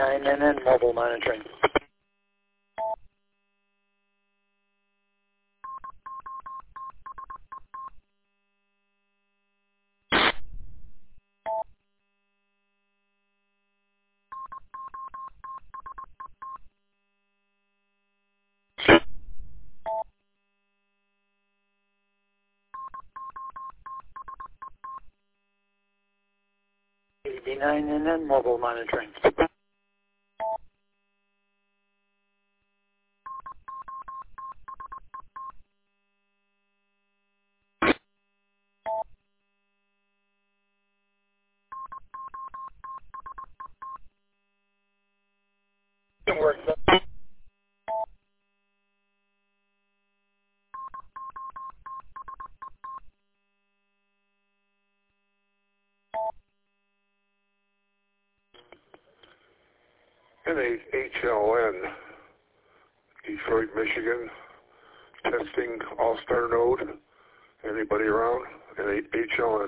89NN mobile monitoring. D9NN mobile monitoring. N8HLN, Detroit, Michigan, testing All-Star node. Anybody around? N8HLN.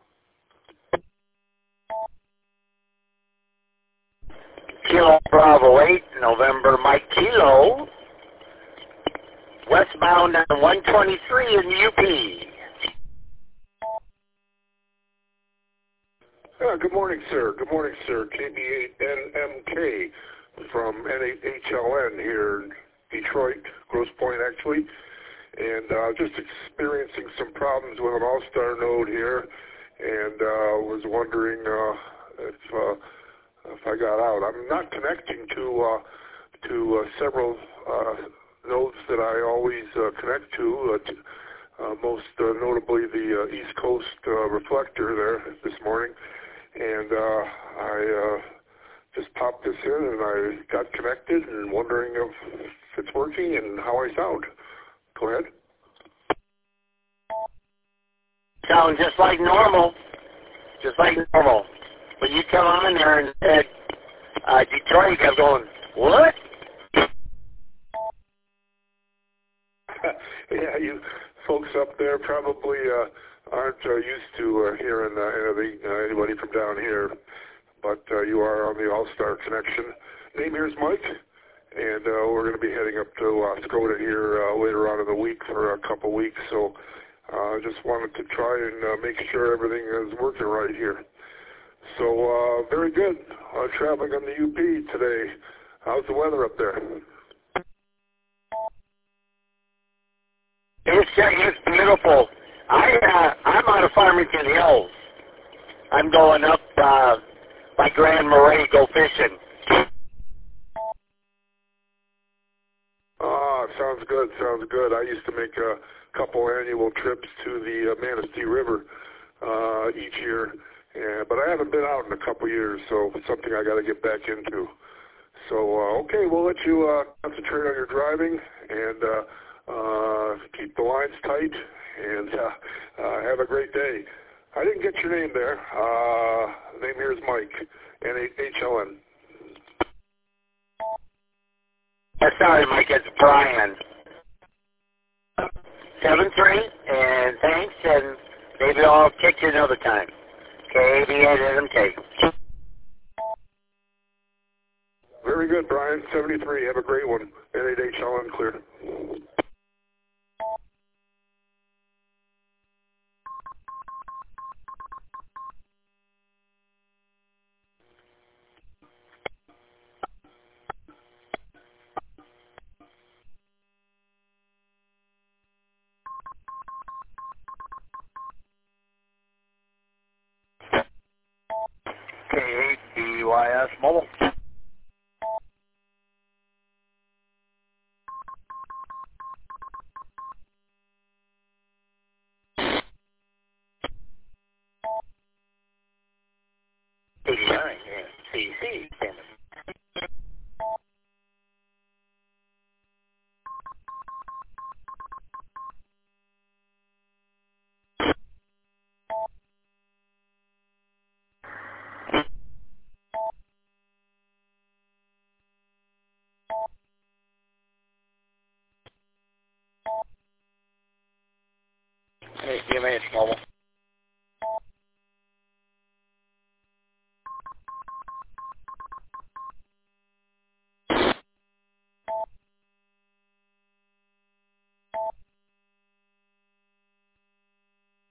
Kilo Bravo 8, November Mike Kilo. Westbound on 123 in UP. Good morning, sir. Good morning, sir. KB8NMK from N8HLN here in Detroit, Grosse Pointe, actually. And just experiencing some problems with an All-Star node here, and was wondering if I got out. I'm not connecting to several nodes that I always connect to, most notably the East Coast reflector there this morning. And I just popped this in, and I got connected and wondering if it's working and how I sound. Go ahead. Sounds just like normal. Just like normal. When you come on there and said Detroit, you kept going, what? Yeah, you folks up there probably aren't used to hearing anybody from down here, but you are on the All-Star connection. Name here is Mike, and we're going to be heading up to Skoda here later on in the week for a couple weeks, so just wanted to try and make sure everything is working right here. So very good. Traveling on the UP today. How's the weather up there? It's beautiful. I'm out of Farmington Hills. I'm going up by Grand Marais, go fishing. Sounds good, sounds good. I used to make a couple annual trips to the Manistee River each year, but I haven't been out in a couple years, so it's something I got to get back into. So, okay, we'll let you concentrate on your driving and keep the lines tight, and have a great day. I didn't get your name there. Name here is Mike, N8HLN. Sorry, Mike, it's Brian. 7-3, and thanks, and maybe I'll kick you another time. KB8NMK. Very good, Brian. 73. Have a great one. N8HLN clear. K8 BYS mobile. CC. Hey, DMA mobile.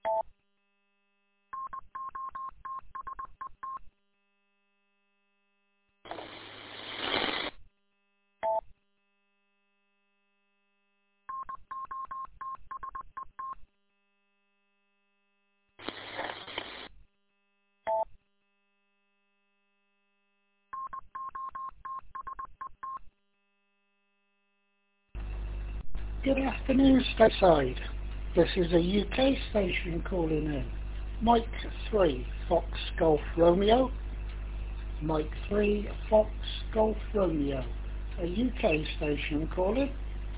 Good afternoon, stateside. This is a UK station calling in. Mike 3, Fox Golf Romeo. Mike 3, Fox Golf Romeo. A UK station calling.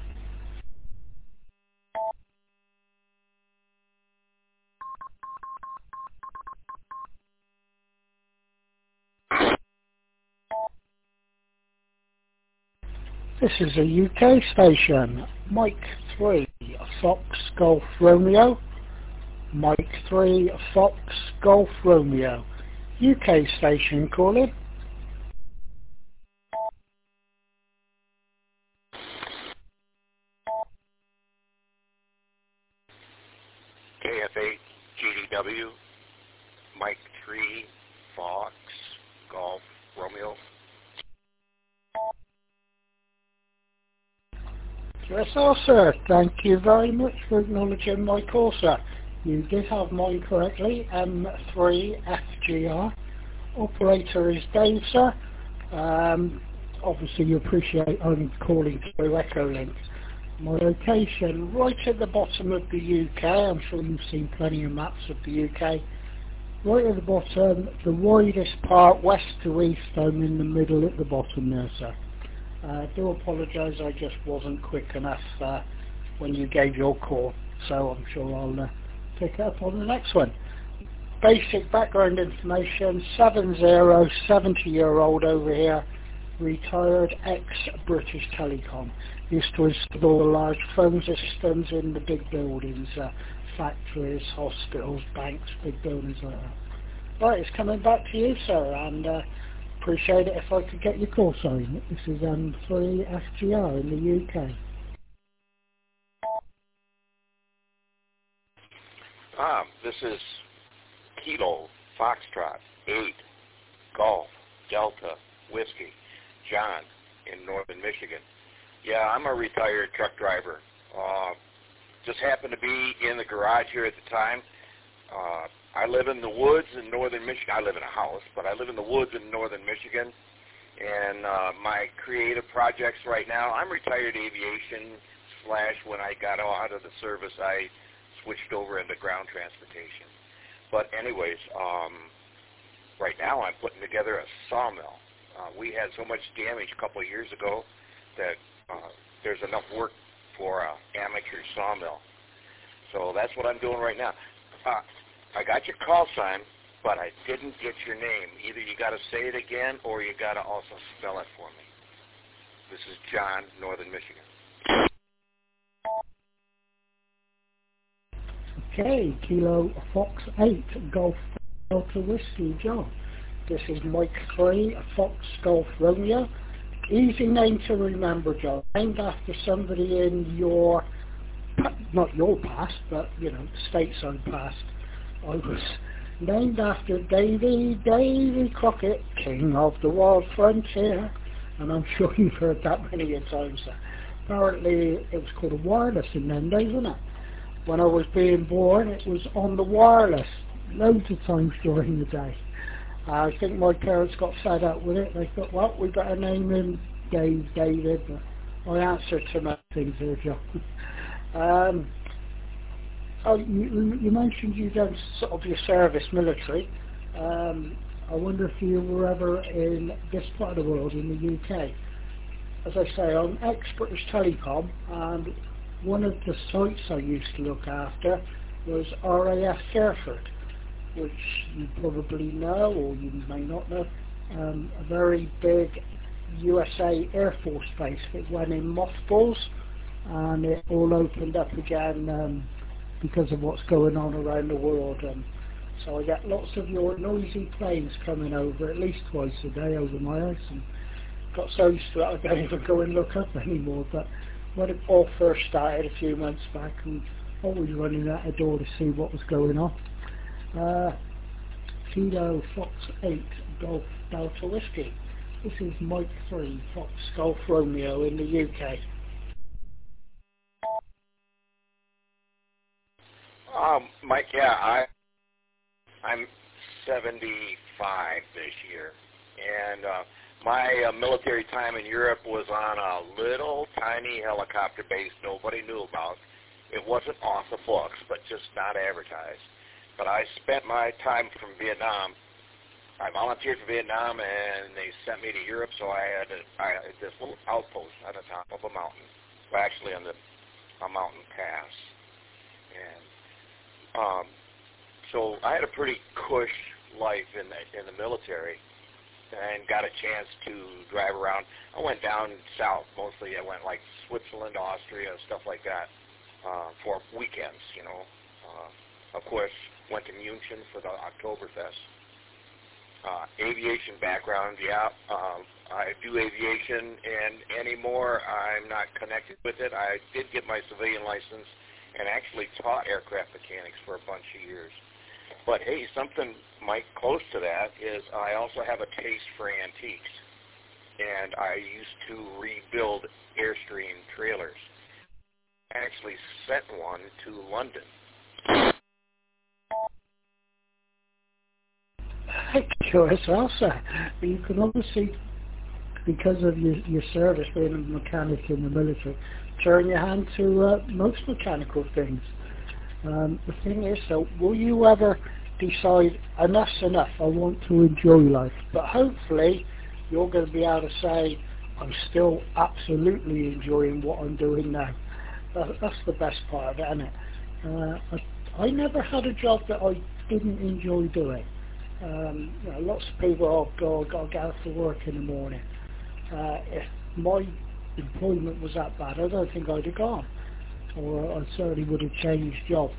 This is a UK station. Mike 3, Fox Golf Romeo. Mike 3, Fox Golf Romeo. UK station calling. KFA GDW, Mike 3, Fox Golf Romeo. Yes, sir. Thank you very much for acknowledging my call, sir. You did have mine correctly, M3FGR. Operator is Dave, sir. Obviously, you appreciate I'm calling through Echolink. My location, right at the bottom of the UK. I'm sure you've seen plenty of maps of the UK. Right at the bottom, the widest part, west to east. I'm in the middle at the bottom there, sir. I do apologise, I just wasn't quick enough when you gave your call, so I'm sure I'll pick it up on the next one. Basic background information, 70-year-old over here, retired ex-British Telecom. Used to install large phone systems in the big buildings, factories, hospitals, banks, big buildings like that. Right, it's coming back to you, sir, and appreciate it if I could get your call sign. This is M3FGR in the UK. This is Kilo Foxtrot 8 Golf Delta Whiskey John in northern Michigan. Yeah, I'm a retired truck driver. Just happened to be in the garage here at the time. I live in the woods in northern Michigan. I live in a house, but I live in the woods in northern Michigan. And my creative projects right now, I'm retired aviation / when I got out of the service, I switched over into ground transportation. But anyways, right now I'm putting together a sawmill. We had so much damage a couple of years ago that there's enough work for an amateur sawmill. So that's what I'm doing right now. I got your call sign, but I didn't get your name. Either you got to say it again or you got to also spell it for me. This is John, northern Michigan. Okay, Kilo Fox 8 Golf Delta Whiskey John. This is Mike 3 Fox Golf Romeo. Easy name to remember, John. Named after somebody in your, not your past, but, you know, stateside past. I was named after Davy Crockett, King of the Wild Frontier. And I'm sure you've heard that many a times. Apparently, it was called a wireless in them days, wasn't it? When I was being born, it was on the wireless loads of times during the day. I think my parents got fed up with it. They thought, well, we better name him David. But I answered to many things here, John. You mentioned you done sort of your service military. I wonder if you were ever in this part of the world, in the UK. As I say, I'm ex-British Telecom, and one of the sites I used to look after was RAF Fairford, which you probably know, or you may not know, a very big USA Air Force base that went in mothballs, and it all opened up again because of what's going on around the world. So I get lots of your noisy planes coming over at least twice a day over my house, and got so used to it I don't even go and look up anymore. But when it all first started a few months back, and always running out the door to see what was going on. Kilo Fox 8 Golf Delta Whiskey. This is Mike 3 Fox Golf Romeo in the UK. Mike, yeah, I'm 75 this year, and my military time in Europe was on a little tiny helicopter base nobody knew about. It wasn't off the books, but just not advertised. But I spent my time from Vietnam. I volunteered for Vietnam, and they sent me to Europe, so I had this little outpost on the top of a mountain, well, actually on a mountain pass. And so I had a pretty cush life in the military, and got a chance to drive around. I went down south mostly. I went like Switzerland, Austria, stuff like that for weekends. Of course, went to München for the Oktoberfest. Aviation background, yeah. I do aviation, and anymore I'm not connected with it. I did get my civilian license and actually taught aircraft mechanics for a bunch of years. But hey, something, Mike, close to that is I also have a taste for antiques, and I used to rebuild Airstream trailers. I actually sent one to London. Sure, well, sir. You can obviously, because of your service, being a mechanic in the military, turn your hand to most mechanical things. The thing is, so will you ever decide, enough's enough, I want to enjoy life? But hopefully you're going to be able to say, I'm still absolutely enjoying what I'm doing now. That's the best part of it, isn't it? I never had a job that I didn't enjoy doing. Lots of people, I've got to get out for work in the morning. If my employment was that bad, I don't think I'd have gone, or I certainly would have changed jobs.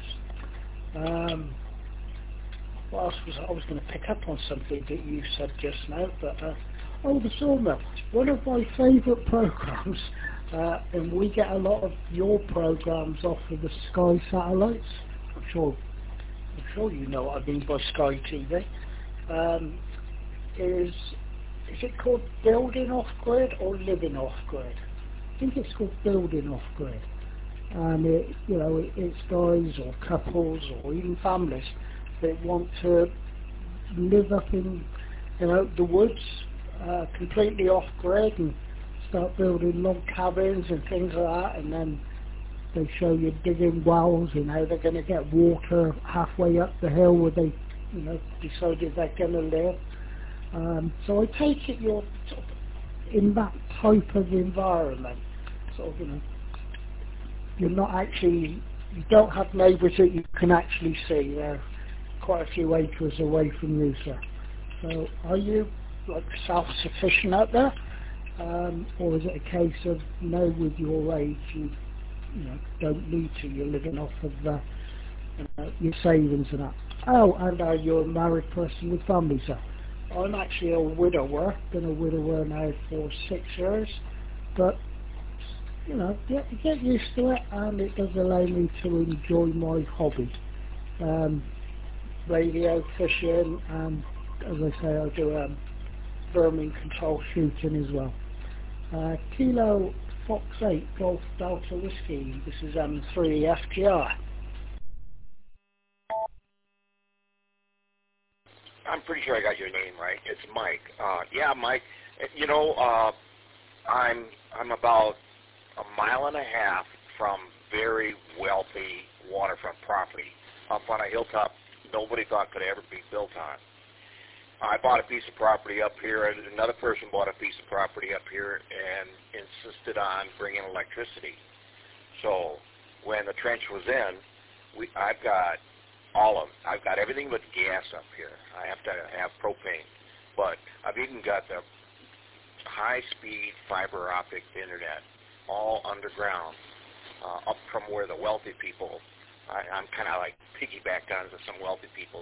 What else I was going to pick up on something that you said just now, but the Sawmill, one of my favourite programmes, and we get a lot of your programmes off of the Sky satellites. I'm sure you know what I mean by Sky TV. Is it called Building Off Grid or Living Off Grid? I think it's called Building Off Grid, and it's guys or couples or even families that want to live up in the woods, completely off grid, and start building log cabins and things like that, and then they show you digging wells and how they're going to get water halfway up the hill where they decided they're going to live. So I take it you're sort of in that type of environment. Sort of, you're not actually, you don't have neighbours that you can actually see. They're quite a few acres away from you, sir. So are you like self-sufficient out there, or is it a case of no, with your age you don't need to? You're living off of your savings and that. Oh, and are you a married person with family, sir? I'm actually a widower. Been a widower now for 6 years, but get used to it, and it does allow me to enjoy my hobby, radio, fishing, and as I say, I do vermin control shooting as well. Kilo Fox 8 Golf Delta Whiskey. This is 3 FGR. I'm pretty sure I got your name right. It's Mike. Yeah, Mike. I'm about a mile and a half from very wealthy waterfront property up on a hilltop nobody thought could ever be built on. I bought a piece of property up here, and another person bought a piece of property up here and insisted on bringing electricity. So when the trench was in, I've got everything but gas up here. I have to have propane, but I've even got the high-speed fiber optic internet all underground, up from where the wealthy people. I'm kind of like piggybacked onto some wealthy people's.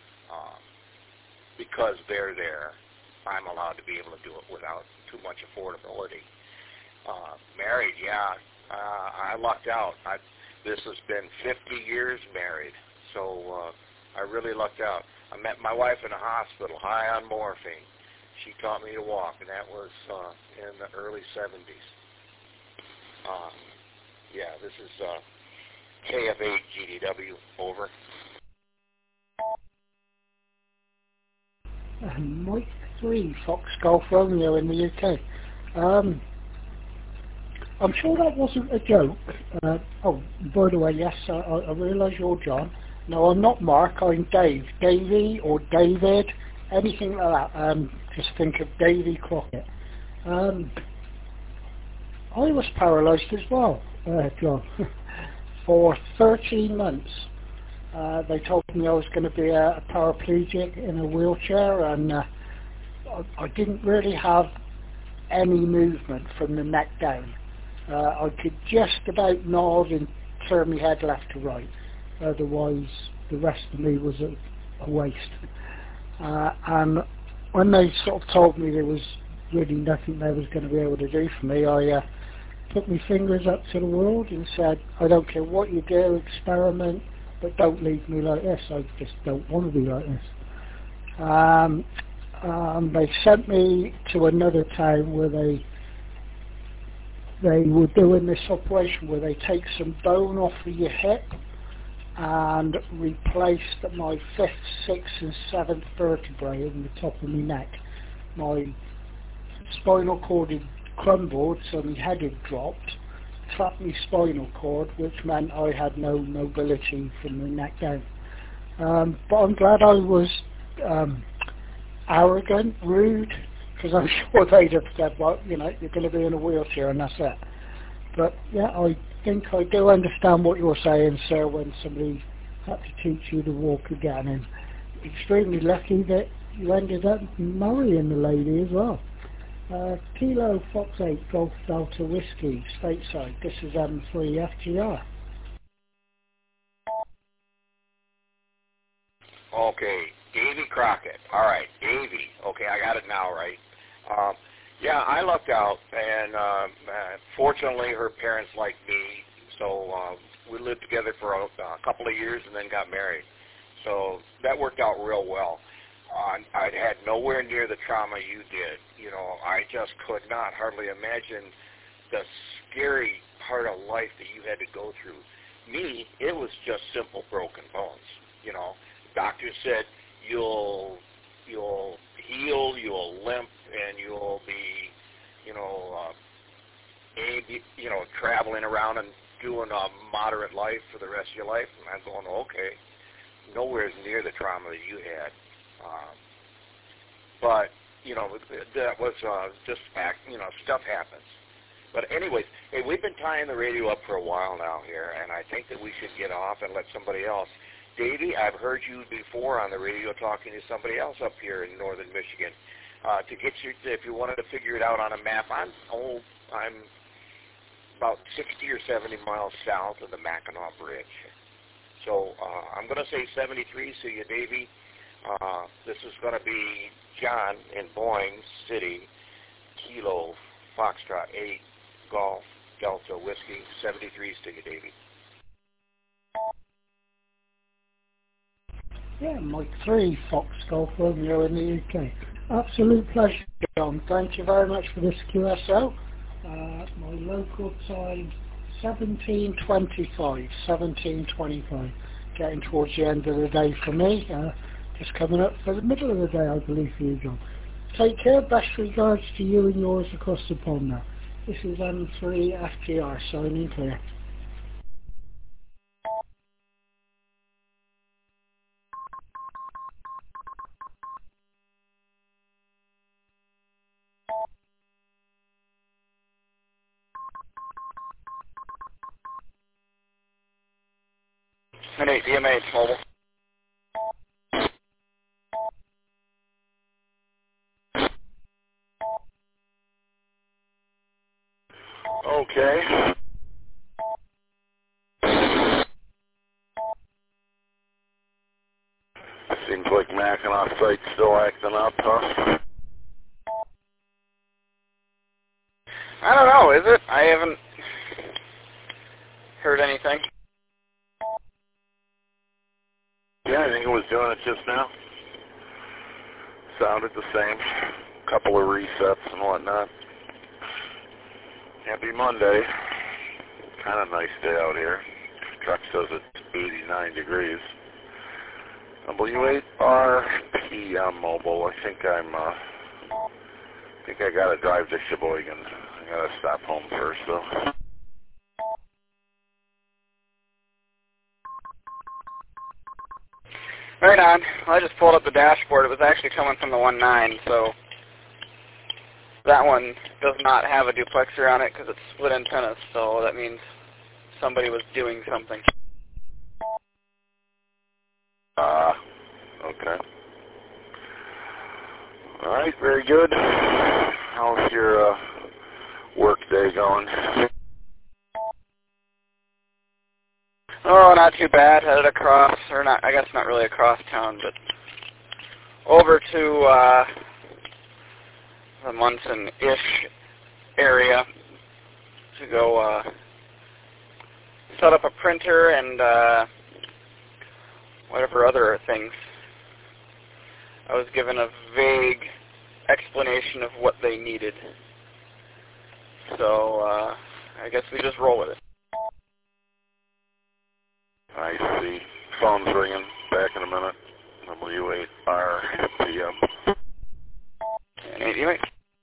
Because they're there, I'm allowed to be able to do it without too much affordability. Married, yeah, I lucked out. this has been 50 years married. So I really lucked out. I met my wife in a hospital, high on morphine. She taught me to walk, and that was in the early 70s. Yeah, this is KF8 GDW, over. Mike 3, Fox Golf Romeo in the UK. I'm sure that wasn't a joke. Oh, by the way, yes, I realise you're John. No, I'm not Mark, I'm Dave. Davey or David, anything like that. Just think of Davy Crockett. I was paralysed as well, John, for 13 months. They told me I was going to be a paraplegic in a wheelchair, and I didn't really have any movement from the neck down. I could just about nod and turn my head left to right. Otherwise, the rest of me was a waste. And when they sort of told me there was really nothing they was going to be able to do for me, I put my fingers up to the world and said, I don't care what you do, experiment, but don't leave me like this. I just don't want to be like this. They sent me to another town where they were doing this operation where they take some bone off of your hip and replace my 5th, 6th and 7th vertebrae in the top of my neck. My spinal cord had crumbled, so my head had dropped, trapped my spinal cord, which meant I had no mobility from the neck down. But I'm glad I was arrogant, rude, because I'm sure they'd have said, well, you know, you're going to be in a wheelchair and that's it. But yeah, I think I do understand what you're saying, sir, when somebody had to teach you to walk again, and extremely lucky that you ended up marrying the lady as well. Kilo Fox 8 Golf Delta Whiskey, stateside. This is M3 FGR. Okay, Davy Crockett. All right, Davy. Okay, I got it now, right? Yeah, I lucked out, and fortunately her parents liked me, so we lived together for a couple of years and then got married. So that worked out real well. I'd had nowhere near the trauma you did. You know, I just could not hardly imagine the scary part of life that you had to go through. Me, it was just simple broken bones. You know, doctors said you'll heal, you'll limp, and you'll be, traveling around and doing a moderate life for the rest of your life. And I'm going, okay, nowhere near the trauma that you had. But, that was just fact, stuff happens. But anyways, hey, we've been tying the radio up for a while now here, and I think that we should get off and let somebody else. Davey, I've heard you before on the radio talking to somebody else up here in northern Michigan. To get you, if you wanted to figure it out on a map, I'm about 60 or 70 miles south of the Mackinac Bridge. So I'm going to say 73, see you, Davey. This is going to be John in Boyne City, Kilo Foxtrot 8 Golf Delta Whiskey 73. To you, Davey. Yeah, Mike 3 Fox Golf Romeo in the UK. Absolute pleasure, John. Thank you very much for this QSO. My local time 17:25. Getting towards the end of the day for me. Just coming up for the middle of the day, I believe, for you, John. Take care. Best regards to you and yours across the pond now. This is M3 FGR signing clear. Hey, DMA, it's mobile. Okay. Seems like Mackinac site's still acting up, huh? I don't know, is it? I haven't heard anything. Yeah, I think it was doing it just now. Sounded the same. Couple of resets and whatnot. Happy Monday. Kind of nice day out here. Truck says it's 89 degrees. W8RPM Mobile. I think I gotta drive to Sheboygan. I gotta stop home first though. Right on. Well, I just pulled up the dashboard. It was actually coming from the 1.9, so that one does not have a duplexer on it because it's split antennas, so that means somebody was doing something. Okay. All right, very good. How's your work day going? Oh, not too bad. Headed across, or not, I guess not really across town, but over to the Munson-ish area to go set up a printer and whatever other things. I was given a vague explanation of what they needed. So I guess we just roll with it. I see. Phone's ringing. Back in a minute. W8RPM. Anyway.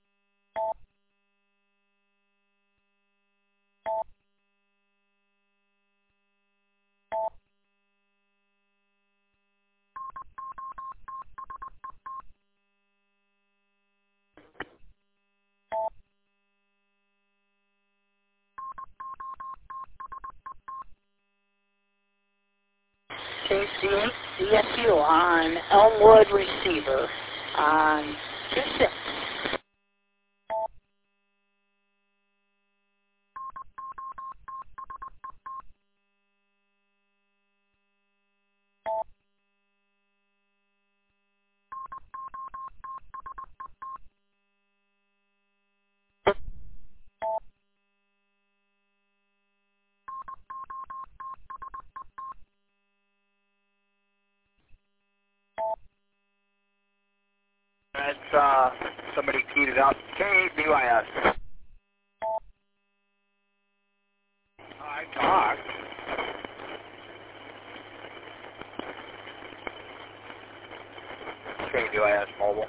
KCH CSU on Elmwood receiver on 2-6. It's, somebody keyed it up. KBYS. I talked. KBYS mobile.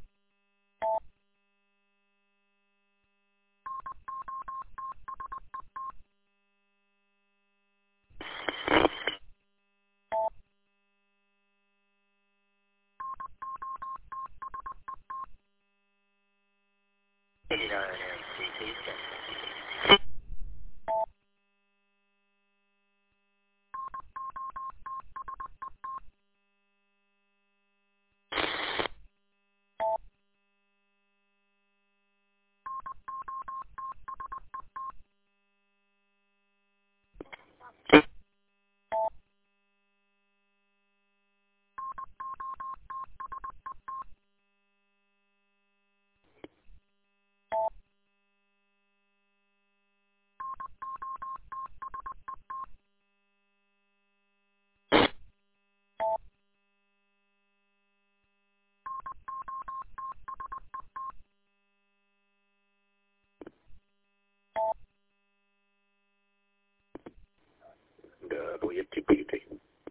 WTPT.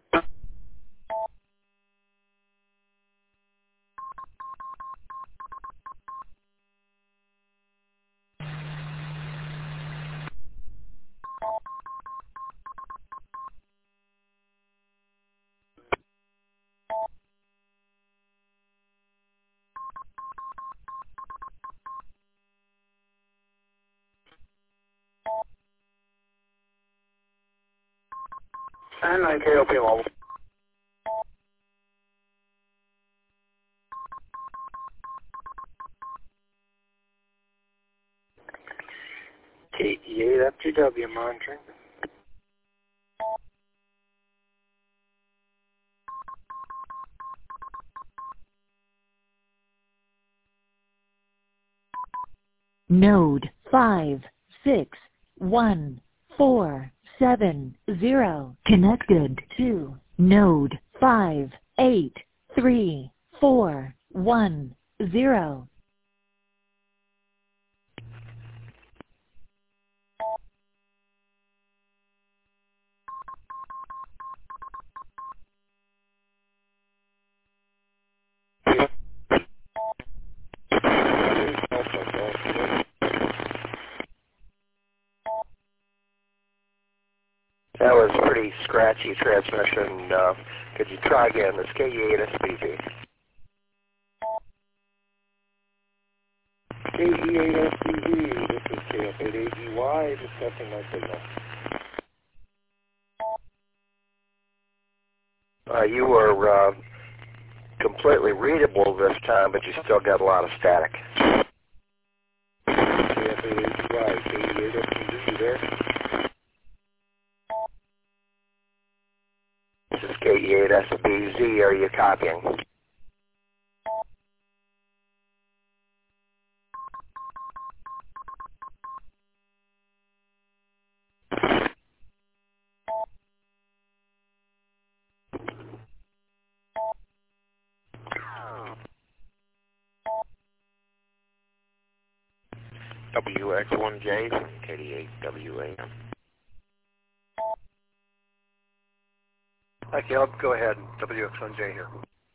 And KOP mobile. KE8 FGW monitoring. Node 5614770 connected to Node 5, 8, 3, 4, 1, 0. That was pretty scratchy transmission. Could you try again? This KE8SBZ. KE8SBZ, this is KF8AGY, discussing my signal. You were completely readable this time, but you still got a lot of static. KF8AGY, KE8SBZ, you there? This is KE8SBZ. Are you copying? WX1J from KD8WAM. Hi, Caleb. Go ahead. WX1J here.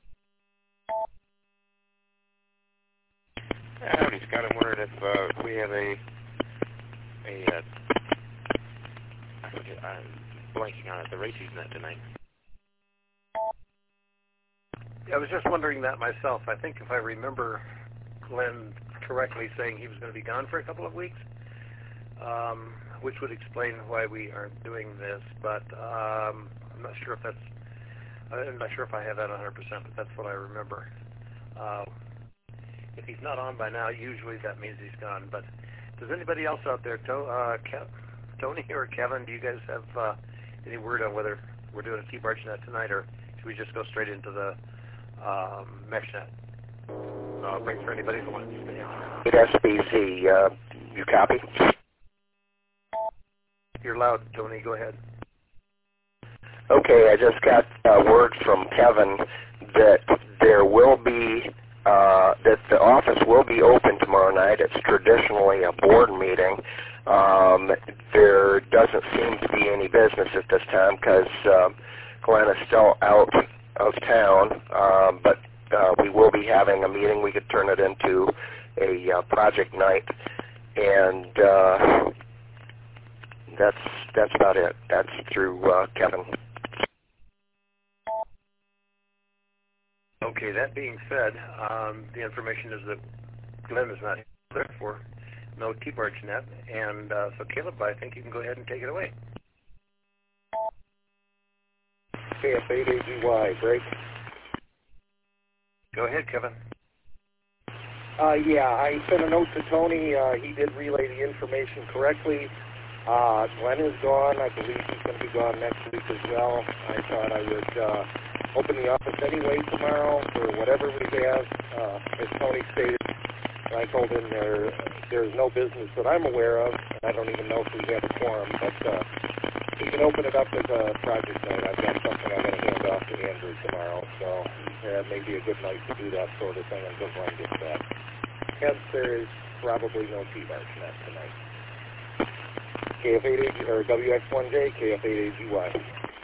Howdy, Scott. I'm wondering if we have I forget, I'm blanking on it, the race net tonight. I was just wondering that myself. I think if I remember Glenn correctly saying he was going to be gone for a couple of weeks, which would explain why we aren't doing this, but I'm not sure if I have that 100%, but that's what I remember. If he's not on by now, usually that means he's gone. But does anybody else out there, Tony or Kevin, do you guys have any word on whether we're doing a T-BargeNet tonight, or should we just go straight into the MeshNet? I'll wait for anybody who wants to stay on. SBZ, you copy? You're loud, Tony. Go ahead. Okay, I just got word from Kevin that there will be, that the office will be open tomorrow night. It's traditionally a board meeting. There doesn't seem to be any business at this time because Glenn is still out of town, but we will be having a meeting. We could turn it into a project night, and that's about it. That's through Kevin. Okay, that being said, the information is that Glenn is not here for no T-BargeNet, and so Caleb, I think you can go ahead and take it away. KF8AGY, break. Go ahead, Kevin. Yeah, I sent a note to Tony. He did relay the information correctly. Glenn is gone. I believe he's going to be gone next week as well. I thought I would open the office anyway tomorrow for whatever we have. As Tony stated, I told him there's no business that I'm aware of, and I don't even know if we have a quorum, but we can open it up as a project night. I've got something I'm going to hand off to Andrew tomorrow, so it may be a good night to do that sort of thing until Glenn gets back. Hence, there is probably no T-BargeNet tonight. KF8AG, or WX1J, KF8AGY.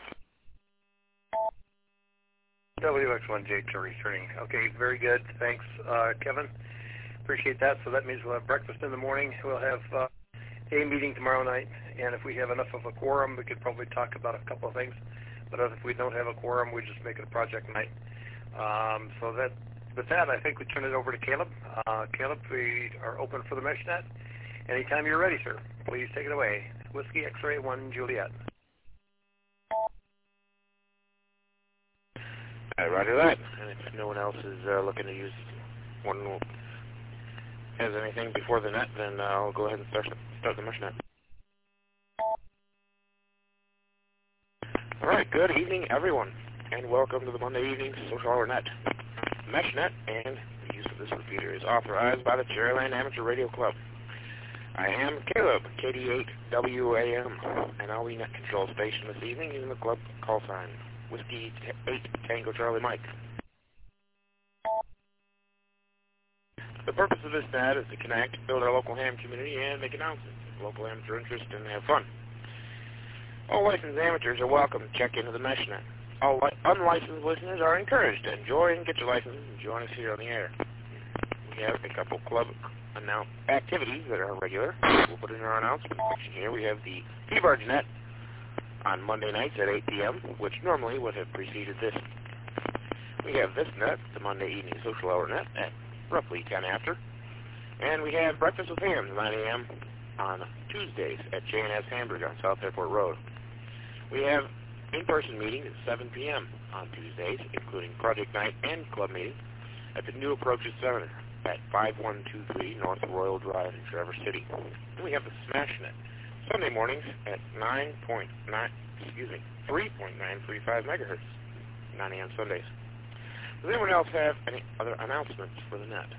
WX1J to returning. Okay, very good. Thanks, Kevin. Appreciate that. So that means we'll have breakfast in the morning. We'll have a meeting tomorrow night, and if we have enough of a quorum, we could probably talk about a couple of things. But if we don't have a quorum, we just make it a project night. So that, with that, I think we turn it over to Caleb. Caleb, we are open for the MeshNet. Anytime you're ready, sir. Please take it away. Whiskey X-Ray 1 Juliet. Roger that. And if no one else is looking to use one has anything before the net, then I'll go ahead and start the MeshNet. All right, good evening, everyone, and welcome to the Monday Evening Social Hour Net. MeshNet and the use of this repeater is authorized by the Cherryland Amateur Radio Club. I am Caleb, KD8WAM, and I'll be net control station this evening using the club call sign Whiskey 8 Tango Charlie Mike. The purpose of this net is to connect, build our local ham community, and make announcements of local amateur interest and have fun. All licensed amateurs are welcome to check into the MeshNet. All unlicensed listeners are encouraged to enjoy and get your license and join us here on the air. We have a couple club activities that are regular. We'll put in our announcement section here. We have the P-Barge Net on Monday nights at 8 p.m., which normally would have preceded this. We have this net, the Monday evening social hour net, at roughly 10 after. And we have Breakfast with Hams, 9 a.m. on Tuesdays at J&S Hamburg on South Airport Road. We have in-person meetings at 7 p.m. on Tuesdays, including Project Night and Club meeting at the New Approaches Center at 5123 North Royal Drive in Traverse City. And we have the Smash Net, Sunday mornings at 3.935 megahertz, 9 a.m. Sundays. Does anyone else have any other announcements for the net?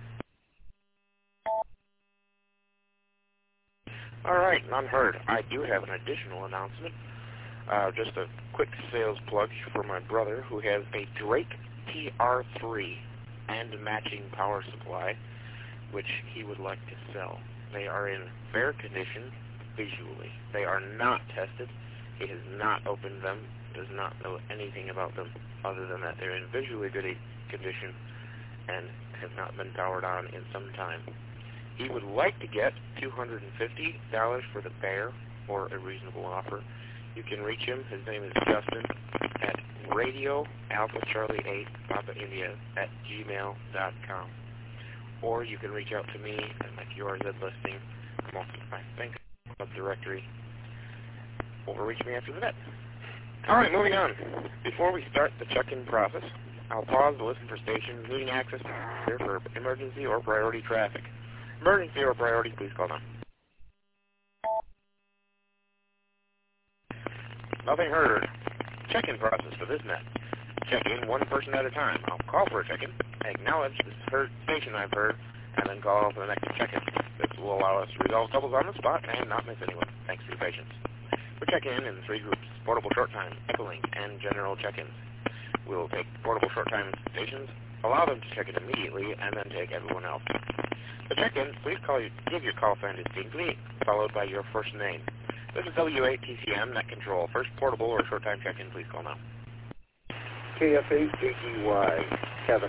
All right, none heard. I do have an additional announcement. Just a quick sales plug for my brother who has a Drake TR3 and matching power supply, which he would like to sell. They are in fair condition visually. They are not tested. He has not opened them, does not know anything about them other than that they're in visually good condition and have not been powered on in some time. He would like to get $250 for the pair or a reasonable offer. You can reach him. His name is Justin at Radio Alpha Charlie 8 Papa India at gmail.com. Or you can reach out to me at my QRZ listing, my Thanks Club directory, or reach me after the net. All right, moving on. Before we start the check-in process, I'll pause to listen for stations needing access here for emergency or priority traffic. Emergency or priority, please call now. Nothing heard. Check-in process for this net. Check in one person at a time. I'll call for a check-in, acknowledge this station I've heard, and then call for the next check-in. This will allow us to resolve doubles on the spot and not miss anyone. Thanks for your patience. We check in 3 groups: portable short time, Echolink, and general check-ins. We'll take portable short time stations, allow them to check in immediately, and then take everyone else. To check in, please give your call sign distinctly, followed by your first name. This is W8TCM, Net Control. First portable or short time check-in, please call now. KF8AGY, Kevin.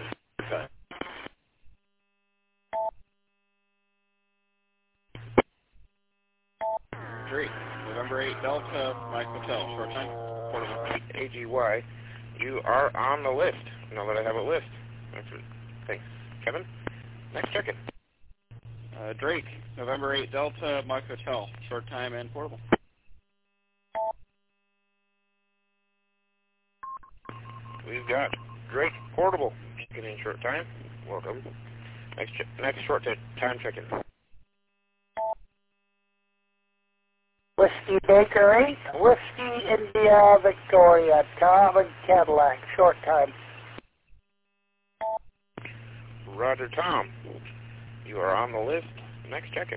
Drake, November 8 Delta, Mike Hotel, short time, portable AGY. You are on the list. Now that I have a list. Thanks. Kevin, next check-in. Drake, November 8 Delta, Mike Hotel, short time and portable. We've got Drake Portable, checking in short time. Welcome. Next short time check-in. Whiskey Baker 8, Whiskey India Victoria, Tom and Cadillac, short time. Roger, Tom. You are on the list. Next check-in.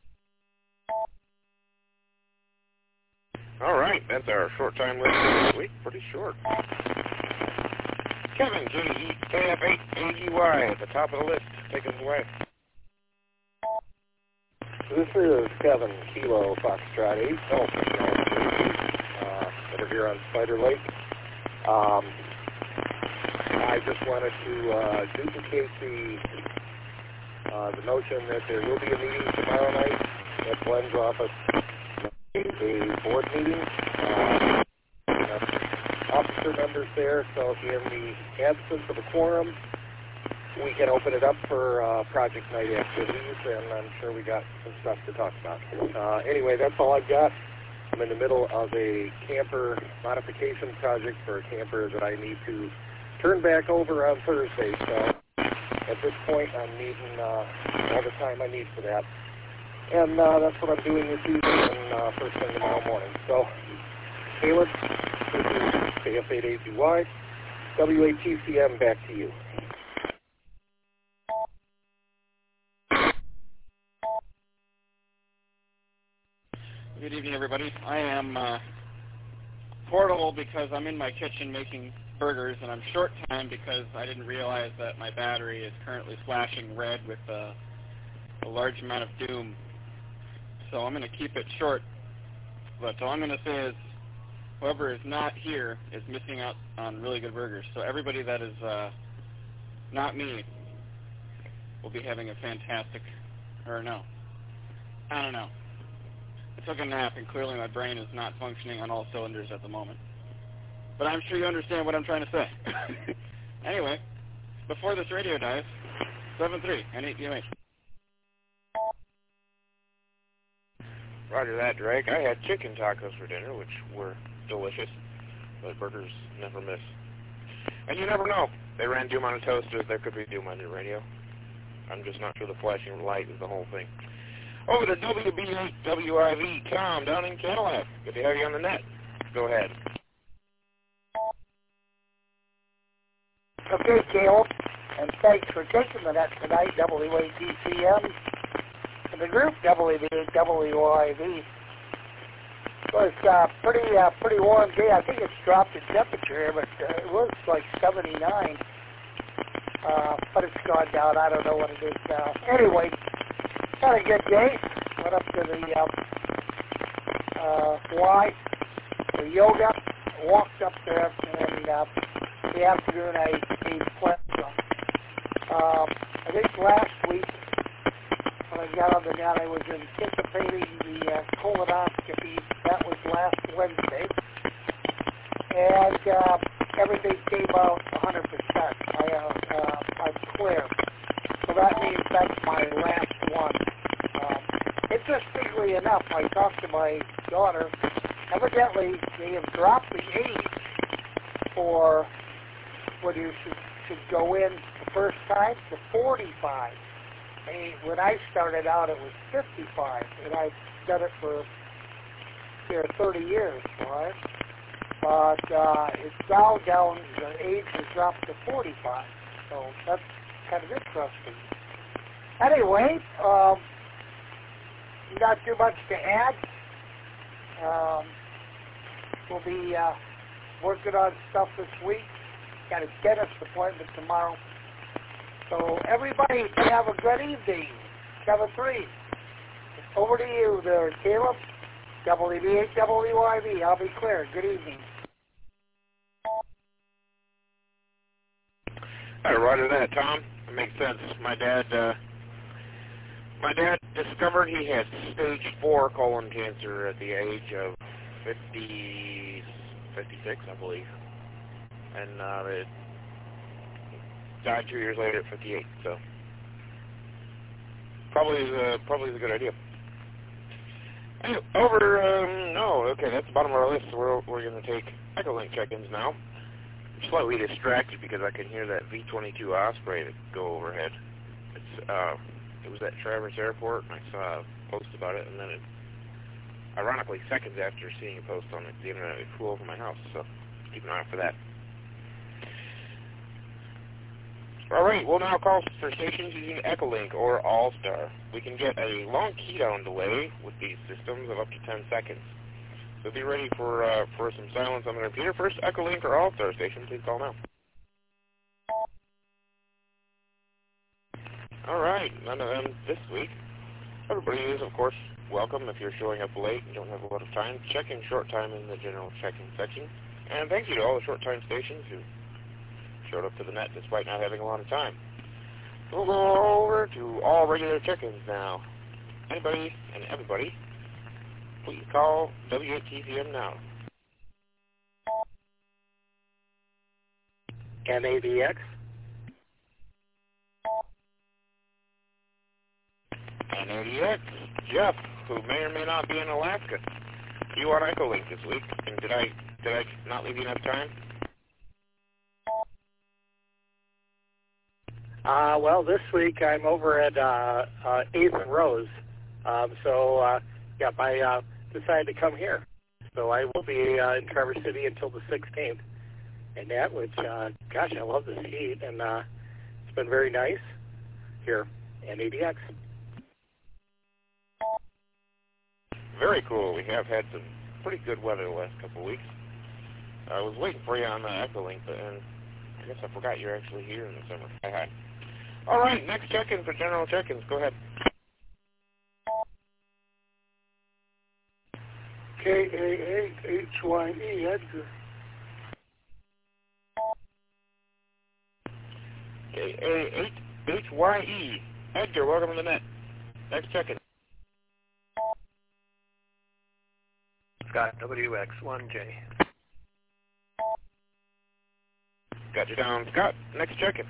All right, that's our short time list for this week. Pretty short. Kevin, KF8AGY at the top of the list. Take us away. This is Kevin, Kilo Foxtrot 8, over here on Spider Lake. I just wanted to duplicate the notion that there will be a meeting tomorrow night at Glenn's office, a board meeting. Officer members there, so in the absence of a quorum, we can open it up for Project Night activities, and I'm sure we got some stuff to talk about. Anyway, that's all I've got. I'm in the middle of a camper modification project for a camper that I need to turn back over on Thursday, so at this point I'm needing all the time I need for that. And that's what I'm doing this evening and first thing tomorrow morning. So, Caleb, this is KF8AGY, W8TCM, back to you. Good evening, everybody. I am portable because I'm in my kitchen making burgers, and I'm short time because I didn't realize that my battery is currently flashing red with a large amount of doom. So I'm going to keep it short. But all I'm going to say is whoever is not here is missing out on really good burgers. So everybody that is not me will be having a fantastic, or no, I don't know. I took a nap, and clearly my brain is not functioning on all cylinders at the moment. But I'm sure you understand what I'm trying to say. Anyway, before this radio dies, 7-3 and 8 Roger that, Drake. I had chicken tacos for dinner, which were delicious, but burgers never miss. And you never know. They ran doom on a toaster. There could be doom on your radio. I'm just not sure the flashing light is the whole thing. Over to WB8WIV, Tom, down in Cadillac. Good to have you on the net. Go ahead. Okay, Caleb, and thanks for taking the net tonight, WADCM. And the group WB8WIV. It was pretty warm day. I think it's dropped in temperature here, but it was like 79. But it's gone down. I don't know what it is now. Anyway, had a good day. Went up to the Y for yoga. Walked up there, and the afternoon I ate plenty. I think last week when I got on the net, I was anticipating the colonoscopy. That was last Wednesday, and everything came out 100%. I'm clear. So that means that's my last one. Interestingly enough, I talked to my daughter. Evidently, they have dropped the age for when you should go in the first time to 45. When I started out, it was 55, and I've done it for 30 years, right? But it's now down, the age has dropped to 45, so that's kind of interesting. Anyway, not too much to add. We'll be working on stuff this week. Got a dentist appointment tomorrow. So everybody, have a good evening. 7-3. Over to you there, Caleb. WB8WIV. I'll be clear. Good evening. Roger that, Tom. That makes sense. My dad discovered he had stage 4 colon cancer at the age of 56, I believe. And it died 2 years later at 58, so probably is a good idea. Anyway, okay, that's the bottom of our list. So we're going to take Echolink check-ins now. I'm slightly distracted because I can hear that V-22 Osprey go overhead. It was at Traverse Airport, and I saw a post about it, and then ironically, seconds after seeing a post on the internet, it flew over my house, so keep an eye out for that. All right, we'll now call for stations using Echolink or All-Star. We can get a long keydown delay with these systems of up to 10 seconds. So be ready for some silence on the repeater. First, Echolink or All-Star station, please call now. All right, none of them this week. Everybody is, of course, welcome. If you're showing up late and don't have a lot of time, check in short time in the general check-in section. And thank you to all the short time stations who showed up to the net despite not having a lot of time. We'll go over to all regular check-ins now. Anybody and everybody, please call W8TCM now. NADX. NADX. Jeff, who may or may not be in Alaska. You on Echolink this week, and did I not leave you enough time? Well, this week I'm over at 8th and Rose, I decided to come here. So I will be in Traverse City until the 16th, and that, which, gosh, I love this heat, and it's been very nice here in ADX. Very cool. We have had some pretty good weather the last couple of weeks. I was waiting for you on the Echolink, but I guess I forgot you're actually here in the summer. Hi. All right, next check-in for general check-ins. Go ahead. KA8HYE, Edgar. KA8HYE. Edgar, welcome to the net. Next check-in. Scott, WX1J. Got you down, Scott. Next check-in.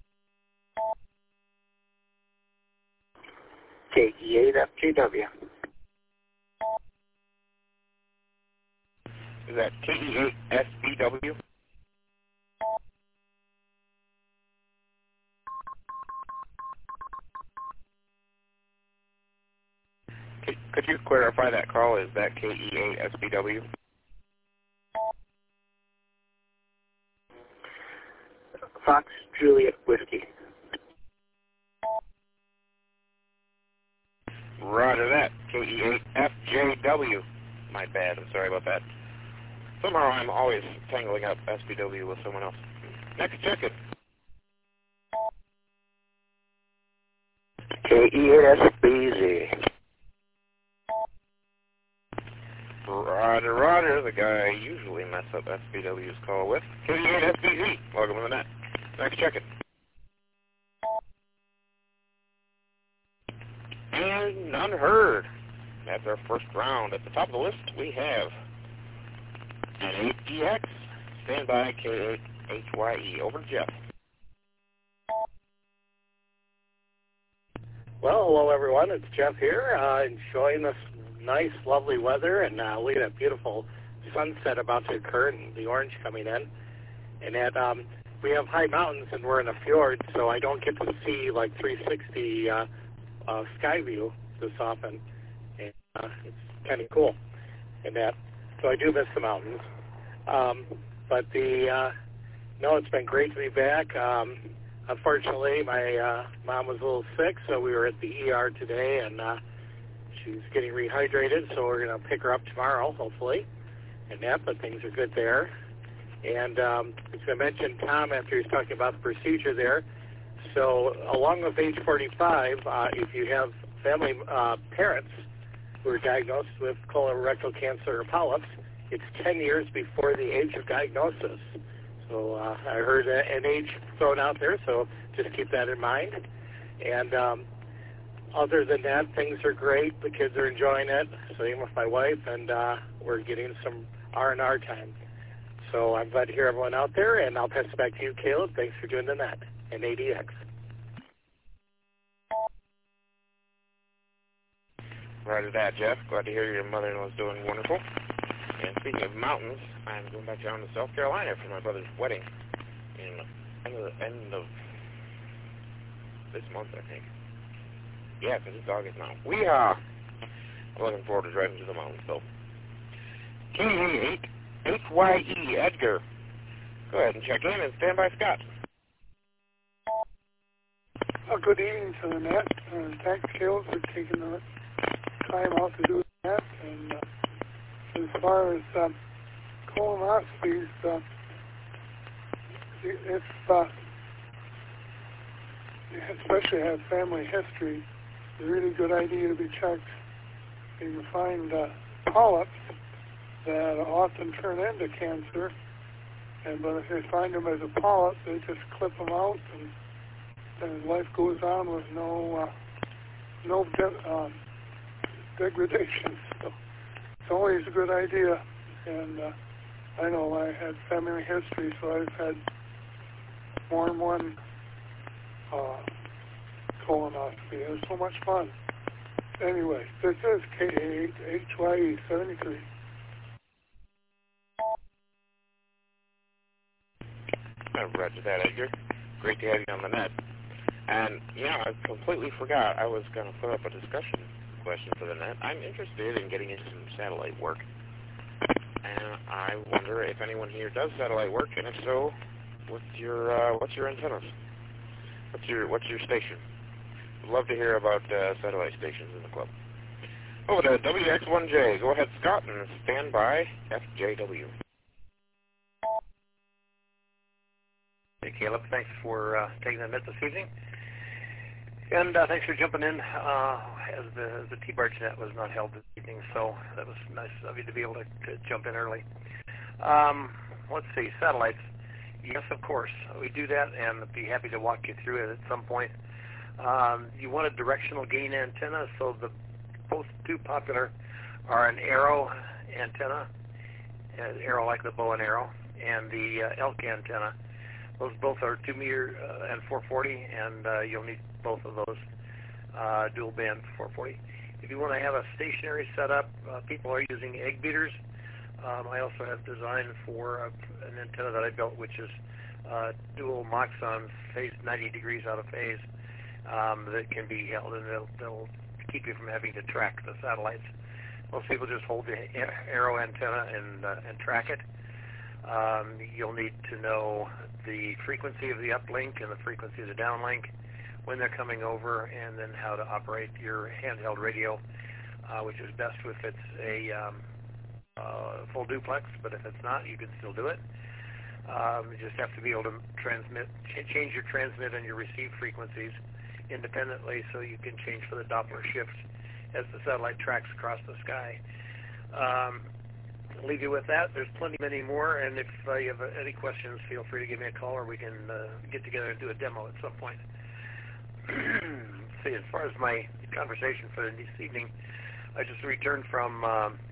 KE8FGW. Is that KE8SBW? Could you clarify that call? Is that KE8SBW? Fox Juliet Whiskey. Roger that. KE8FJW. My bad. I'm sorry about that. Somehow I'm always tangling up SBW with someone else. Next check-in. KE8SBZ. Roger, Roger. The guy I usually mess up SBW's call with. KE8SBZ. Welcome to the net. Next check-in. And unheard. That's our first round. At the top of the list, we have an 8DX. Stand by, K8HYE. Over to Jeff. Well, hello everyone. It's Jeff here, enjoying this nice, lovely weather, and look at that beautiful sunset about to occur and the orange coming in. And that we have high mountains, and we're in a fjord, so I don't get to see like 360 sky view this often. And it's kind of cool. And that, so I do miss the mountains. But no, it's been great to be back. Unfortunately, my mom was a little sick, so we were at the ER today, and she's getting rehydrated, so we're going to pick her up tomorrow, hopefully, and that, but things are good there. And as I mentioned, Tom, after he was talking about the procedure there, so along with age 45, if you have family parents who are diagnosed with colorectal cancer or polyps, it's 10 years before the age of diagnosis. So I heard an age thrown out there, so just keep that in mind. And other than that, things are great. The kids are enjoying it. Same with my wife, and we're getting some R&R time. So I'm glad to hear everyone out there, and I'll pass it back to you, Caleb. Thanks for doing the net and ADX. Right at that, Jeff. Glad to hear your mother-in-law's doing wonderful. And speaking of mountains, I'm going back down to South Carolina for my brother's wedding in end of this month, I think. Yeah, because it's August now. I'm looking forward to driving to the mountains, though. KE8HYE, Edgar. Go ahead and check in and stand by, Scott. Good evening to the net. Thanks, Caleb, for taking the time out to do that. And as far as colonoscopies, if especially have family history, it's a really good idea to be checked. You can find polyps that often turn into cancer, but if they find them as a polyp, they just clip them out, and life goes on with no degradation. So it's always a good idea. And I know I had family history, so I've had more than one colonoscopy. It was so much fun. Anyway, this is KA8HYE 73. Roger that, Edgar. Great to have you on the net. And, I completely forgot I was going to put up a discussion question for the net. I'm interested in getting into some satellite work. And I wonder if anyone here does satellite work, and if so, what's your antennas? What's your station? I'd love to hear about satellite stations in the club. Over to WX1J. Go ahead, Scott, and stand by FJW. Caleb. Thanks for taking the minute this evening. And thanks for jumping in as the T-Barge net was not held this evening, so that was nice of you to be able to jump in early. Let's see, satellites. Yes, of course, we do that, and I'd be happy to walk you through it at some point. You want a directional gain antenna, so the both two popular are an arrow antenna, an arrow like the bow and arrow, and the elk antenna. Those both are 2 meter and 440, and you'll need both of those dual band 440. If you want to have a stationary setup, people are using egg beaters. I also have designed for an antenna that I built, which is dual Moxon phased 90 degrees out of phase that can be held, and they'll keep you from having to track the satellites. Most people just hold the arrow antenna and track it. You'll need to know the frequency of the uplink and the frequency of the downlink when they're coming over, and then how to operate your handheld radio, which is best if it's a full duplex, but if it's not, you can still do it. You just have to be able to change your transmit and your receive frequencies independently, so you can change for the Doppler shifts as the satellite tracks across the sky. I'll leave you with that. There's many more, and if you have any questions, feel free to give me a call, or we can get together and do a demo at some point. See, as far as my conversation for this evening, I just returned from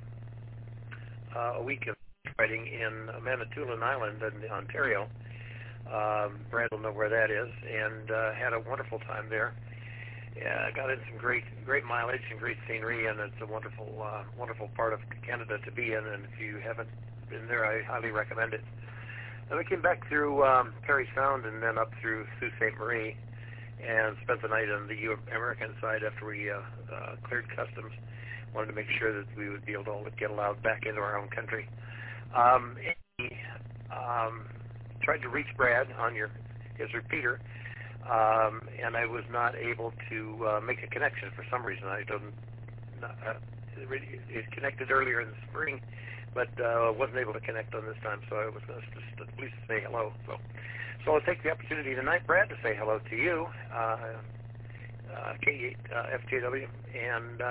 a week of riding in Manitoulin Island in Ontario. Brad will know where that is, and had a wonderful time there. Yeah, got in some great mileage and great scenery, and it's a wonderful part of Canada to be in. And if you haven't been there, I highly recommend it. Then we came back through Parry Sound and then up through Sault Ste. Marie, and spent the night on the American side after we cleared customs. Wanted to make sure that we would be able to get allowed back into our own country. Tried to reach Brad on his repeater, and I was not able to make a connection for some reason. It connected earlier in the spring, but wasn't able to connect on this time, so I was going to just at least say hello. So I'll take the opportunity tonight, Brad, to say hello to you, K8 FJW, and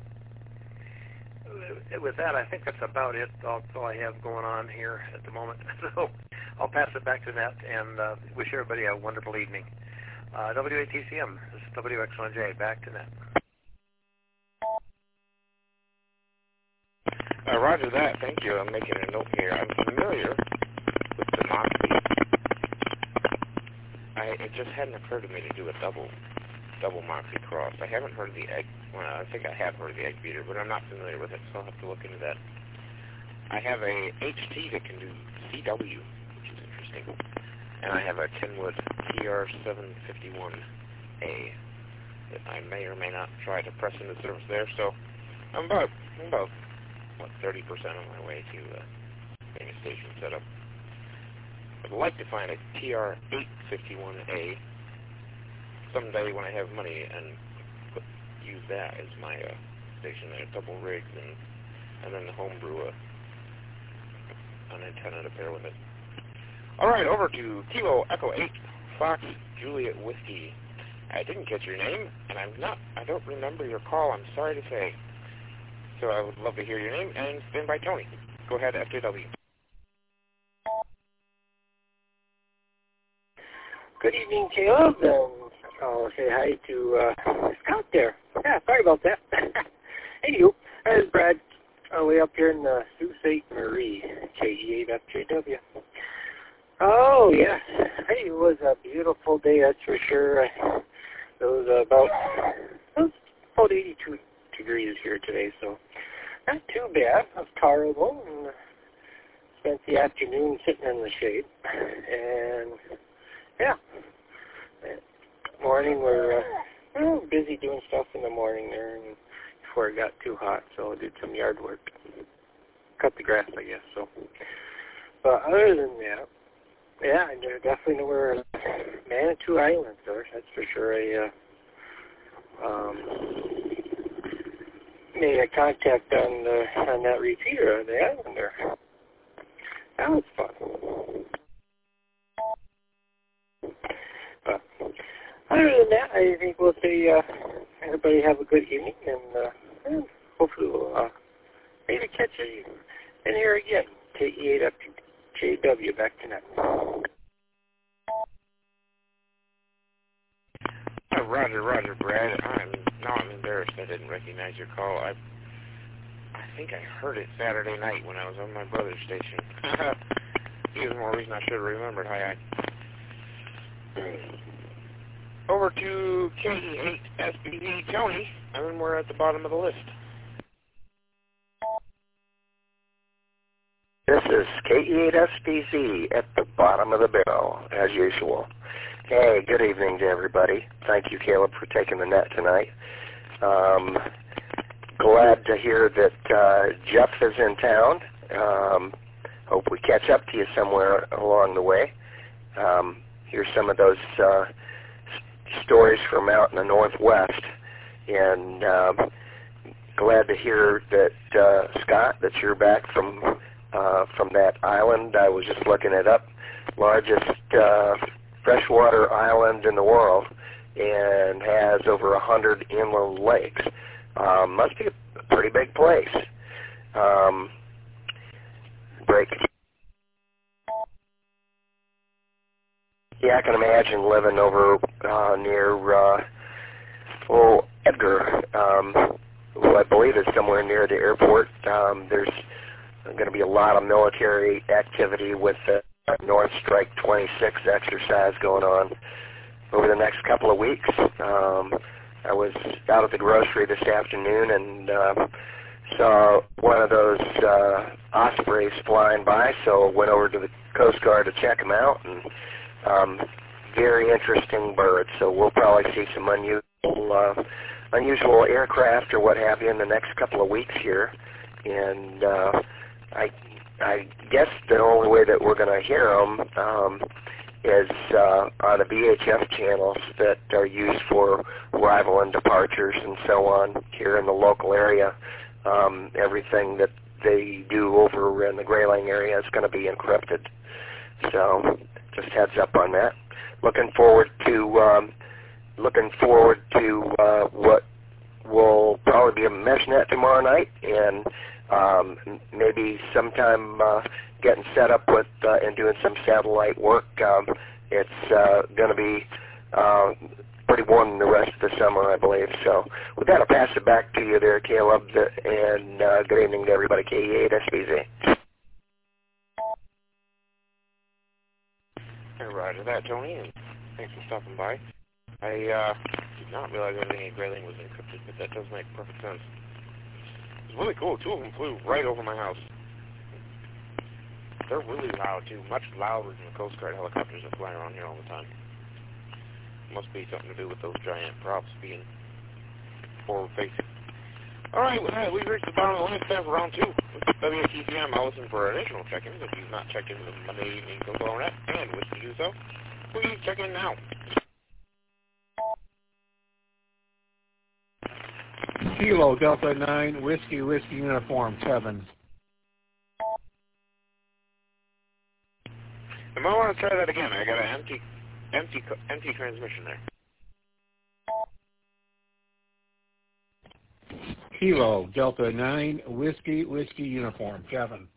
with that, I think that's about it. That's all I have going on here at the moment. So I'll pass it back to Nat and wish everybody a wonderful evening. WATCM, this is WX1J. Back to Nat. Roger that. Thank you. I'm making a note here. I'm familiar with the Moxie. It just hadn't occurred to me to do a double Moxie cross. I haven't heard of the egg. Well, I think I have heard of the egg beater, but I'm not familiar with it, so I'll have to look into that. I have a HT that can do CW, which is interesting, and I have a Kenwood TR751A that I may or may not try to press into service there. So I'm about 30% on my way to getting a station set up. I'd like to find a TR851A someday when I have money and use that as my station there, double rigs, and then homebrew an antenna to pair with it. All right, over to Kilo Echo 8 Fox Juliet Whiskey. I didn't catch your name, and I don't remember your call. I'm sorry to say. So I would love to hear your name, and stand by Tony. Go ahead, FJW. Good evening, Caleb, and I'll say hi to Scott there. Yeah, sorry about that. Anywho, that is Brad, way up here in Sault Ste. Marie, KG8FJW. Oh, yes. Hey, it was a beautiful day, that's for sure. It was about 82 degrees here today, so not too bad. It was tolerable, and spent the afternoon sitting in the shade. And, yeah. Morning, we're busy doing stuff in the morning there, and before it got too hot, so I did some yard work. Cut the grass, I guess, so. But other than that, yeah, I definitely know where Manitou Islands are. That's for sure. Made a contact on that repeater on the island there. That was fun. But other than that, I think we'll say everybody have a good evening, and hopefully we'll maybe catch you in here again. KE8FJW, back to net. Roger, Brad. I'm embarrassed I didn't recognize your call. I think I heard it Saturday night when I was on my brother's station. Even more reason I should have remembered. Hi. Over to KE8SBZ, Tony, and then we're at the bottom of the list. This is KE8SBZ at the bottom of the barrel, as usual. Hey, good evening to everybody. Thank you, Caleb, for taking the net tonight. Glad to hear that Jeff is in town. Hope we catch up to you somewhere along the way. Hear some of those stories from out in the Northwest. And glad to hear that, Scott, that you're back from that island. I was just looking it up. Largest freshwater island in the world, and has over 100 inland lakes. Must be a pretty big place. Break. Yeah, I can imagine living over near Edgar, who I believe is somewhere near the airport. There's going to be a lot of military activity with the North Strike 26 exercise going on over the next couple of weeks. I was out at the grocery this afternoon and saw one of those ospreys flying by, so went over to the Coast Guard to check them out, and very interesting birds. So we'll probably see some unusual aircraft or what have you in the next couple of weeks here, and I guess the only way that we're going to hear them is on the VHF channels that are used for arrival and departures and so on here in the local area. Everything that they do over in the Grayling area is going to be encrypted. So just heads up on that. Looking forward to what will probably be a MeshNet tomorrow night, and maybe sometime getting set up with and doing some satellite work. It's going to be pretty warm the rest of the summer, I believe. So with that, I'll pass it back to you there, Caleb, and good evening to everybody, KE8SBZ. Hey, roger that, Tony, and thanks for stopping by. I did not realize everything at Grayling was encrypted, but that does make perfect sense. It's really cool. Two of them flew right over my house. They're really loud, too. Much louder than the Coast Guard helicopters that fly around here all the time. Must be something to do with those giant props being forward-facing. All right, with that, we've reached the bottom of the list there for round 2. With WTCM, I'll listen for additional check-ins. If you've not checked in the Monday evening Coastal Net and wish to do so, please check in now. Kilo Delta 9, Whiskey Uniform 7. I might want to try that again. I got an empty transmission there. Kilo Delta 9, Whiskey Uniform 7.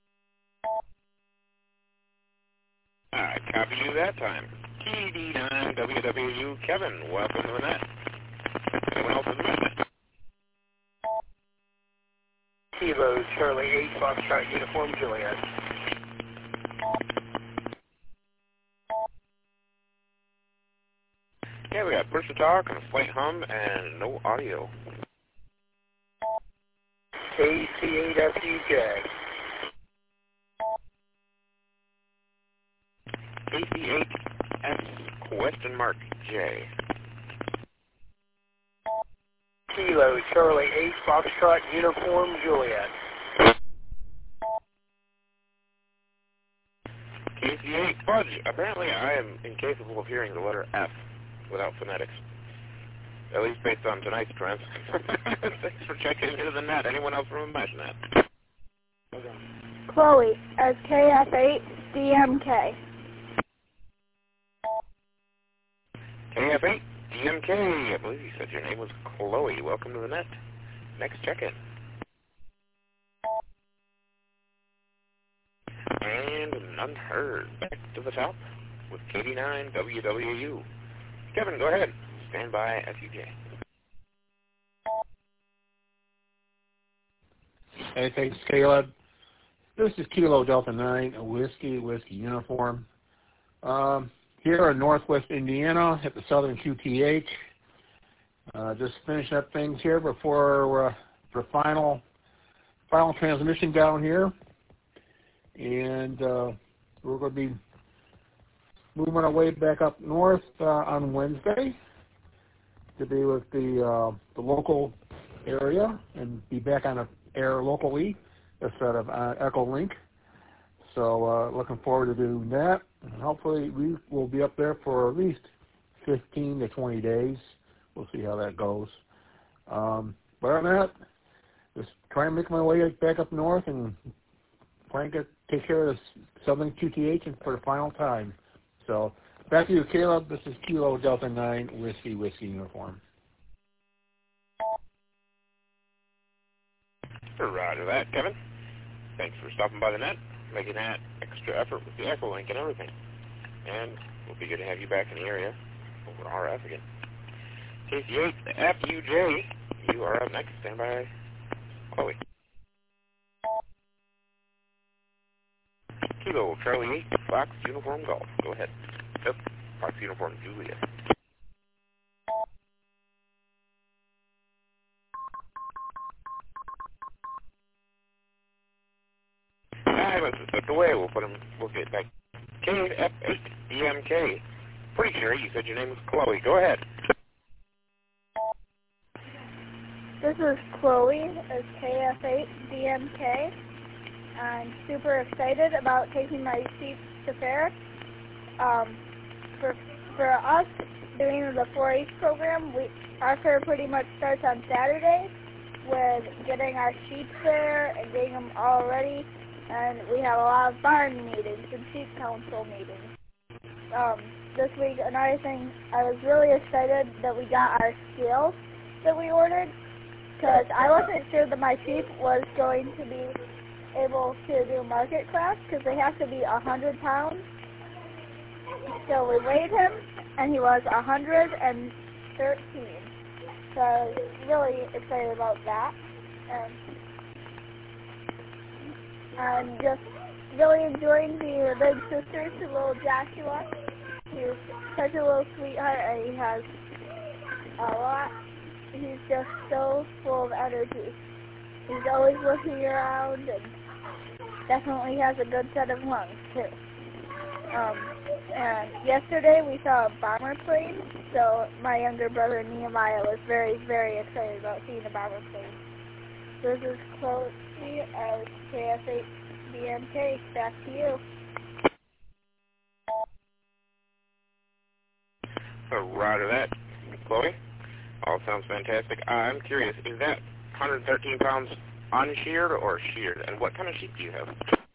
I copy you that time. KD9 WWU Kevin, welcome to the net. Anyone else in the net? Kilo Charlie 8 Foxtrot Uniform Juliet. Yeah, we got push to talk and a slight hum and no audio. KC8FUJ. KC8S question mark J. Kilo Charlie 8 Foxtrot Uniform Juliet. KC8 Fudge. Apparently I am incapable of hearing the letter F without phonetics. At least based on tonight's trends. Thanks for checking into the net. Anyone else from the MeshNet? Chloe, as KF8 DMK. KF8, DMK, I believe you said your name was Chloe. Welcome to the net. Next check-in. And none heard. Back to the top with KD9 WWU. Kevin, go ahead. Stand by FUJ. Hey, thanks, Caleb. This is Kilo Delta 9, a whiskey uniform. Here in Northwest Indiana at the Southern QTH. Just finishing up things here before for final transmission down here. And we're going to be moving our way back up north on Wednesday to be with the local area and be back on the air locally instead of Echolink. So looking forward to doing that. And hopefully we will be up there for at least 15 to 20 days. We'll see how that goes. But other than that, just trying to make my way back up north and trying to take care of the Southern QTH for the final time. So back to you, Caleb. This is Kilo Delta 9 whiskey uniform. Roger that, Kevin. Thanks for stopping by the net, making that extra effort with the Echolink and everything. And we'll be good to have you back in the area over RF again. KC8, FUJ, you are up next. Stand by, Chloe. Kilo Charlie 8, Fox Uniform Golf. Go ahead. Yep, Fox Uniform Juliet. I must have slipped away. We'll get back. KF8 DMK. Pretty sure you said your name was Chloe. Go ahead. This is Chloe. It's KF8 DMK. I'm super excited about taking my sheep to fair. For us doing the 4-H program, our fair pretty much starts on Saturday with getting our sheep there and getting them all ready. And we have a lot of barn meetings and sheep council meetings. This week, another thing, I was really excited that we got our scales that we ordered, because I wasn't sure that my sheep was going to be able to do market class, because they have to be 100 pounds. So we weighed him, and he was 113. So I was really excited about that. And I'm just really enjoying the big sister to little Joshua. He's such a little sweetheart, and he has a lot. He's just so full of energy. He's always looking around and definitely has a good set of lungs, too. And yesterday we saw a bomber plane, so my younger brother Nehemiah was very, very excited about seeing a bomber plane. This is Chloe as KF8 BMK. Back to you. Roger that, Chloe. All sounds fantastic. I'm curious, is that 113 pounds unsheared or sheared? And what kind of sheep do you have?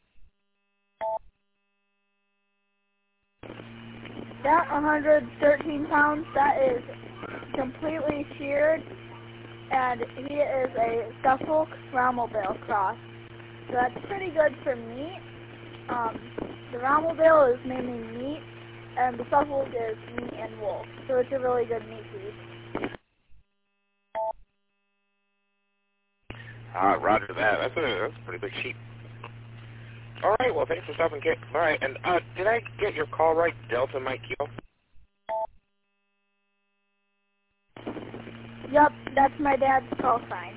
That 113 pounds, that is completely sheared, and he is a Suffolk Rommelbill cross. So that's pretty good for meat. The Rommelbill is mainly meat, and the Suffolk is meat and wool. So it's a really good meat feed. Roger that. That's a pretty big sheep. All right, well, thanks for stopping, Kit. All right, and did I get your call right, Delta Mike Kilo? Yep, that's my dad's call sign.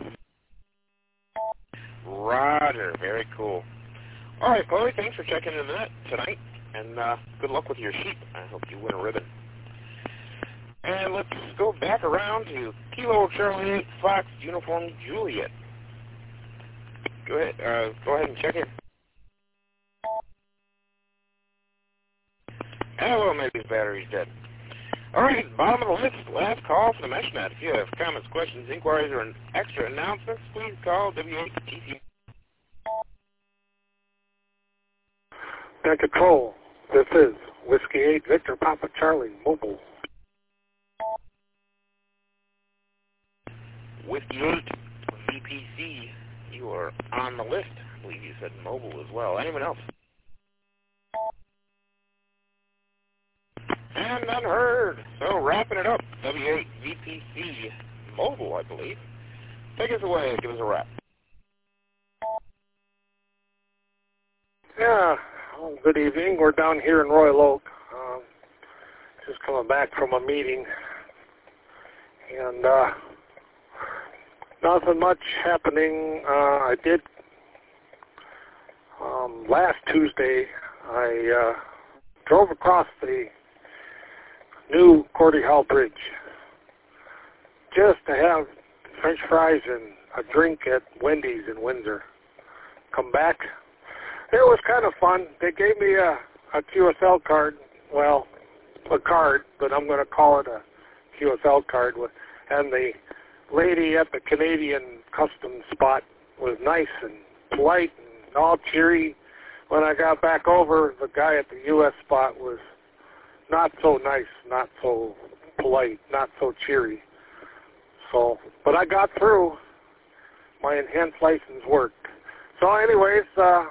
Roger, very cool. All right, Chloe, thanks for checking in the net tonight, and good luck with your sheep. I hope you win a ribbon. And let's go back around to Kilo Charlie 8 Fox Uniform Juliet. Go ahead and check in. Oh, maybe his battery's dead. All right, bottom of the list, last call for the MeshNet. If you have comments, questions, inquiries, or extra announcements, please call W8TC. Back control. This is Whiskey 8 Victor Papa Charlie Mobile. Whiskey 8, VPC, you are on the list. I believe you said mobile as well. Anyone else? And unheard. So wrapping it up, W8 VPC mobile, I believe. Take us away. Give us a wrap. Yeah, well, good evening. We're down here in Royal Oak. Just coming back from a meeting. And nothing much happening. I did, last Tuesday, I drove across the new Gordie Howe Bridge just to have French fries and a drink at Wendy's in Windsor. Come back. It was kind of fun. They gave me a QSL card. Well, a card, but I'm going to call it a QSL card. And the lady at the Canadian customs spot was nice and polite and all cheery. When I got back over, the guy at the U.S. spot was not so nice, not so polite, not so cheery. So, but I got through. My enhanced license worked. So anyways,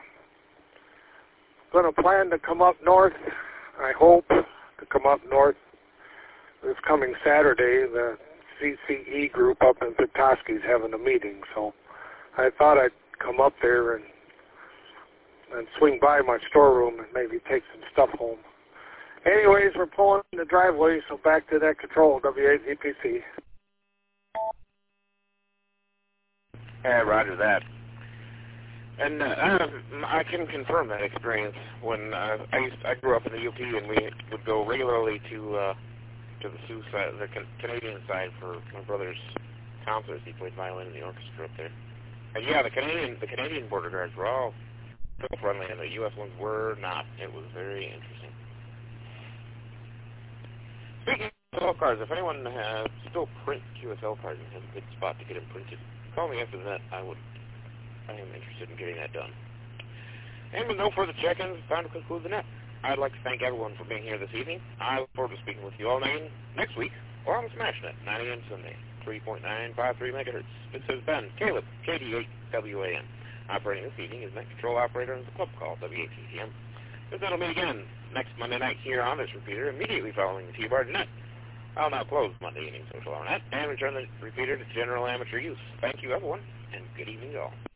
going to plan to come up north. I hope to come up north this coming Saturday. The CCE group up in Petoskey is having a meeting, so I thought I'd come up there and swing by my storeroom and maybe take some stuff home. Anyways, we're pulling in the driveway, so back to that control, W8VPC. Yeah, roger that. And I can confirm that experience. When I grew up in the UP, and we would go regularly to the Sioux side, the Canadian side, for my brother's concerts. He played violin in the orchestra up there. And yeah, the Canadian border guards were all friendly, and the U.S. ones were not. It was very interesting. Speaking of QSL cards, if anyone has still print QSL cards and has a good spot to get them printed, call me after that. I am interested in getting that done. And with no further check-ins, it's time to conclude the net. I'd like to thank everyone for being here this evening. I look forward to speaking with you all next week, or on the SmashNet, 9 a.m. Sunday, 3.953 megahertz. This has been Caleb, KD8WAN. Operating this evening is Net Control Operator in the club call, W8TCM. This net will meet again next Monday night here on this repeater, immediately following the T-Bar net. I'll now close Monday Evening Social Hour Net and return the repeater to general amateur use. Thank you, everyone, and good evening to all.